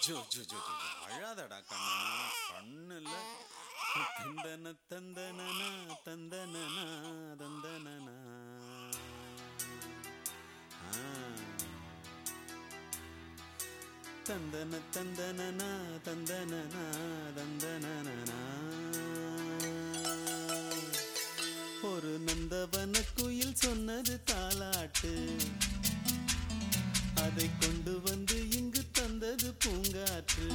Joe ஜோ ஜோ ஜோ அழாதடா கண்ணா, கண்ணு இல்ல. தந்தன தந்தனனா தந்தனனா தந்தனனா. தந்தன தந்தனனா தந்தனனா தந்தனனா. ஒரு நந்தவன குயில் சொன்னது தாலாட்டு, அதை கொண்டு வந்து இங்கு தந்தது பூங்காற்று.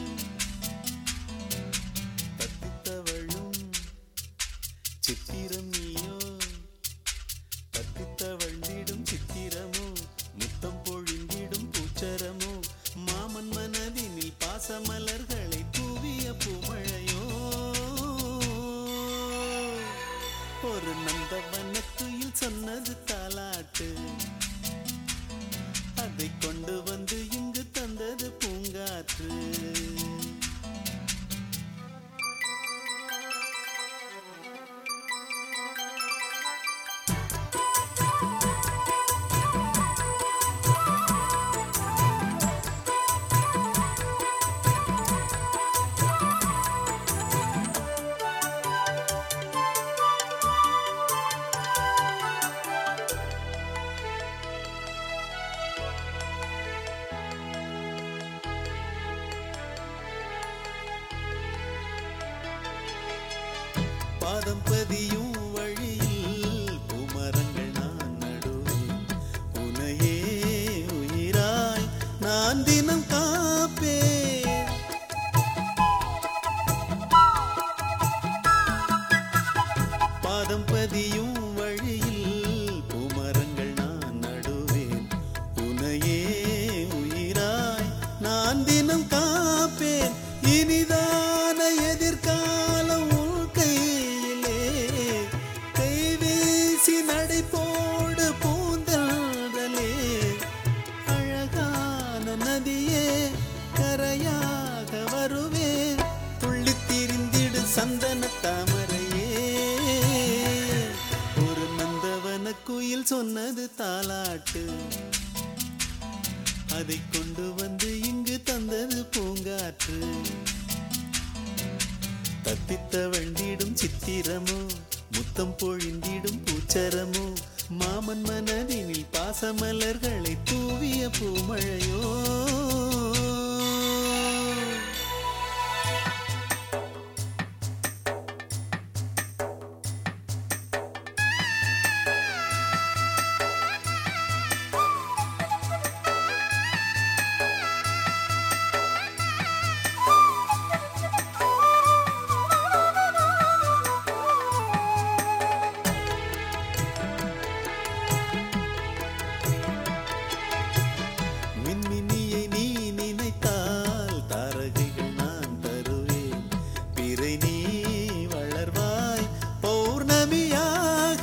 தத்தித்தவளும் சித்திரம் நீயோ, தத்தித்தவழ்ந்திடும் சித்திரமோ, முத்தம் பொழிந்திடும் பூச்சரமோ, மாமன் மனதினில் பாசமலர்களை தூவிய பூமழையோ. ஒரு நந்தவனக்குயில் சொன்னது தாலாட்டு, அதை கொண்டு வந்து இங்கு தந்தது பூங்காற்று. பாதம் பதியும் வழியில் பூமரங்கள் நான் நடுவேன், உனையே உயிராய் நான் தினம் காப்பேன். பாதம் பதியும் வழியில் பூமரங்கள் நான் நடுவேன், உனையே உயிராய் நான் தினம் காப்பேன். இனிதான எதிர்காலம் நடை போடு பூந்தலே, அழகான நதியே கரையாக வருவேன், துள்ளி திரிந்திடு சந்தன தாமரையே. ஒரு நந்தவன குயில் சொன்னது தாலாட்டு, அதை கொண்டு வந்து இங்கு தந்தது பூங்காற்று. தத்தித்தவழ்ந்திடும் சித்திரமோ, முத்தம் பொழிந்திடும் பூச்சரமோ, மாமன் மனதினில் பாசமலர்களை தூவிய பூமழையோ. மின்மினியை நீ நினைத்தால் தாரகைகள் நான் தருவேன், பிறை நீ வளர்வாய் பௌர்ணமியாக.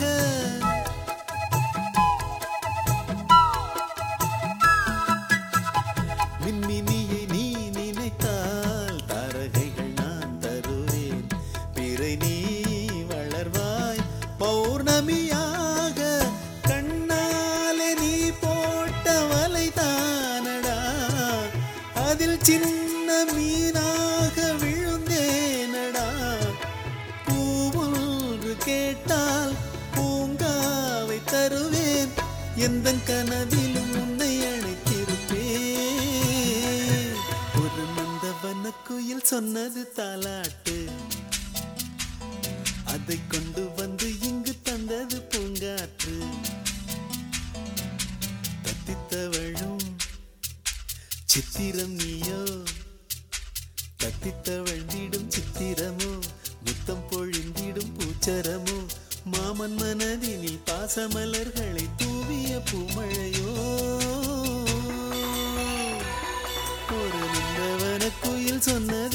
மின்மினியை நீ நினைத்தால் தாரகைகள் நான் தருவேன், பிறை நீ வளர்வாய் பௌர்ணமியாக. கண்ணாலே நீ போட்ட வலைதானடா, அதில் சின்ன மீனாக விழுந்தேனடா. பூவொன்று கேட்டால் பூங்காவை தருவேன், எந்த கனவிலும் உன்னை அழைத்திருப்பேன். ஒரு நந்தவன குயில் சொன்னது தாலாட்டு, அதை கொண்டு வந்து இங்கு தந்தது பூங்காற்று. தத்தித்தவழும் சித்திரம் நீயோ, தத்தித்தவழ்ந்திடும் சித்திரமோ, முத்தம் பொழிந்திடும் பூச்சரமோ, மாமன் மனதினில் பாசமலர்களை தூவிய பூமழையோ. ஒரு நந்தவன குயில் சொன்ன